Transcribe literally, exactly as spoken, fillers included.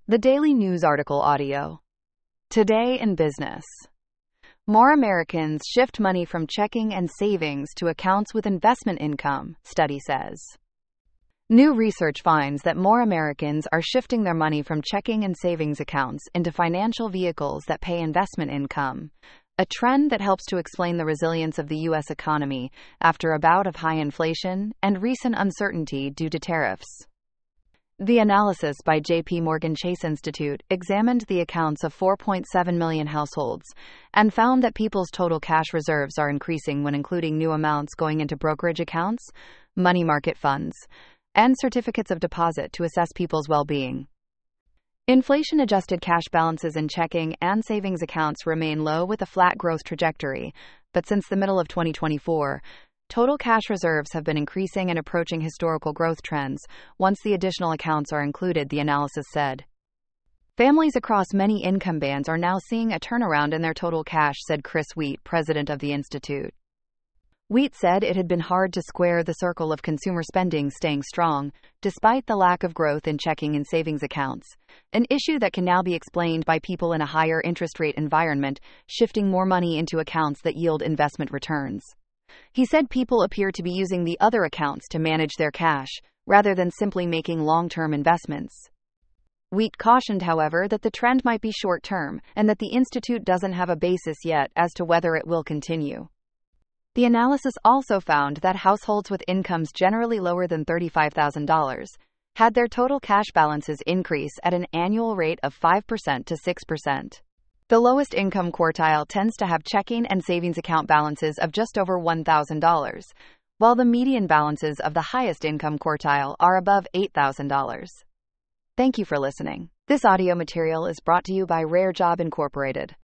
The Daily News article audio. Today in business. More Americans shift money from checking and savings to accounts with investment income, study says. New research finds that more Americans are shifting their money from checking and savings accounts into financial vehicles that pay investment income, a trend that helps to explain the resilience of the U S economy after a bout of high inflation and recent uncertainty due to tariffs. The analysis by J P Morgan Chase Institute examined the accounts of four point seven million households and found that people's total cash reserves are increasing when including new amounts going into brokerage accounts, money market funds, and certificates of deposit to assess people's well-being. Inflation-adjusted cash balances in checking and savings accounts remain low with a flat growth trajectory, but since the middle of twenty twenty-four, total cash reserves have been increasing and approaching historical growth trends once the additional accounts are included, the analysis said. Families across many income bands are now seeing a turnaround in their total cash, said Chris Wheat, president of the institute. Wheat said it had been hard to square the circle of consumer spending staying strong, despite the lack of growth in checking and savings accounts, an issue that can now be explained by people in a higher interest rate environment shifting more money into accounts that yield investment returns. He said people appear to be using the other accounts to manage their cash, rather than simply making long-term investments. Wheat cautioned, however, that the trend might be short-term, and that the institute doesn't have a basis yet as to whether it will continue. The analysis also found that households with incomes generally lower than thirty-five thousand dollars had their total cash balances increase at an annual rate of five percent to six percent. The lowest income quartile tends to have checking and savings account balances of just over one thousand dollars, while the median balances of the highest income quartile are above eight thousand dollars. Thank you for listening. This audio material is brought to you by Rare Job Incorporated.